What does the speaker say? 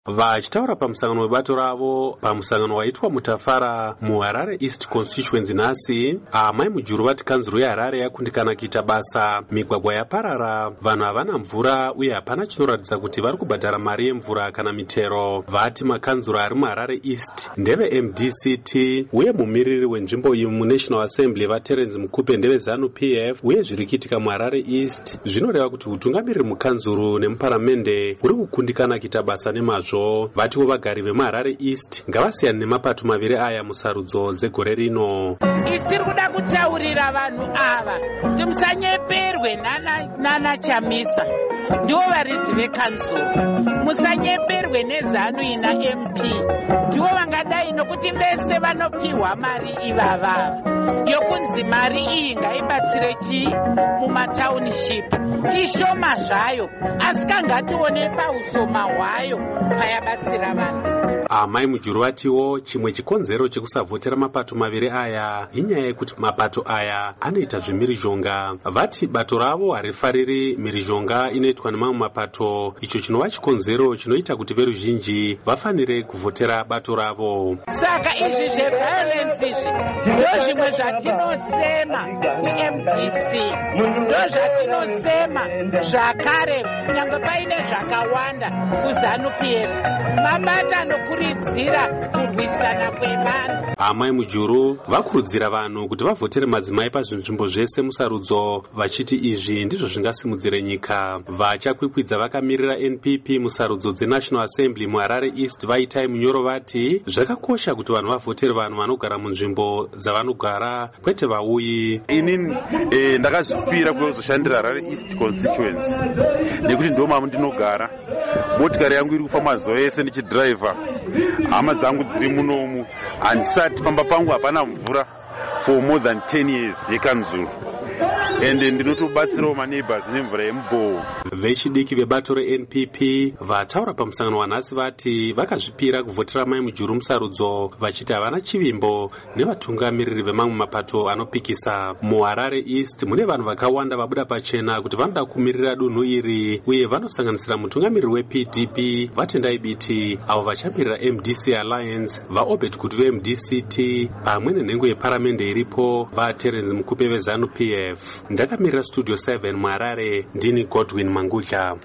Vachitaura pamusangano webato ravo pamusangano waitwa muTafara muHarare East Constituency nhasi, Amai Mujuru vati kanzuro yeHarare yakundikana kuita basa, migwagwa yaparara, vanhu havana mvura uye hapana chinoratidza kuti vari kubhadhara mari yemvura kana mitero. Vati makanzuro ari muHarare East ndeve MDCT uye mumiriri wenzvimbo iyi muNational Assembly vaTerence Mukupe ndeve ZANU PF, uye zviri kuitika muHarare East zvinoreva kuti utungamiriri mukanzuro nemuparamende uri kukundikana kuita basa nemazvo. Vatiwo vagari vemuHarare East ngavasiyane nemapato maviri aya musarudzo dzegore rino. Tiri kuda kutaurira vanhu ava kuti musanyeperwe nana Chamisa, ndivo varidzi vekanzuro. Musanyeperwe neZANU ina MP, ndivo vangadai nokuti vese vanopiwa mari ivava yokunzi mari iyi ngaibatsire chii mumatauniship. Ishoma zvayo, asi kangatione pausoma hwayo payabatsira vanhu. Amai Mujuru vatiwo chimwe chikonzero chekusavhotera mapato maviri aya inyaya yekuti mapato aya anoita zvemirizhonga. Vati bato ravo harifariri mirizhonga inoitwa nemamwe mapato, icho chinova chikonzero chinoita kuti veruzhinji vafanire kuvhotera bato ravo. Saka izvi zveviolence izvi ndo zvimwe zvatinosema kuMDC, ndo zvatinosema zvakare kunyange paine zvakawanda kuZANU PF. Mabata anokurudzira kurwisana kwevanhu. Amai Mujuru vakurudzira vanhu kuti vavhotere madzimai pazvinzvimbo zvese musarudzo, vachiti izvi ndizvo zvingasimudzire nyika. Vachakwikwidza vakamirira NPP musarudzo dzeNational Assembly muHarare East vaitai Munyoro vati zvakakosha kuti vanhu vavhotere vanhu vanogara munzvimbo dzavanogara kwete vauyi. Inini ndakazvipira kuzoshandira Harare East Constituency nekuti ndomama ndinogara. Motikari yangu iri kufamba mazuva ese ndichidhiraivha, hama dzangu dziri munomu, handisati pamba pangu hapana mvura for more than 10 years yekanzuro, ende ndinotobatsirawo maneighbors nemvura yemubhoho. Vechidiki vebato reNPP vataura pamusangano wanhasi vati vakazvipira kuvhotera Mai Mujuru musarudzo, vachiti havana chivimbo nevatungamiriri vemamwe mapato anopikisa. MuHarare East mune vanhu vakawanda vabuda pachena kuti vanoda kumirira dunhu iri, uye vanosanganisira mutungamiriri wePDP Vatendai Biti, avo vachamirira MDC Alliance, vaObed Kuti veMDCT, pamwe nenhengo yeparamende iripo vaTerence Mukupe veZANU PF. Ndakamirira Studio 7 muHarare, ndini Godwin Mangudla.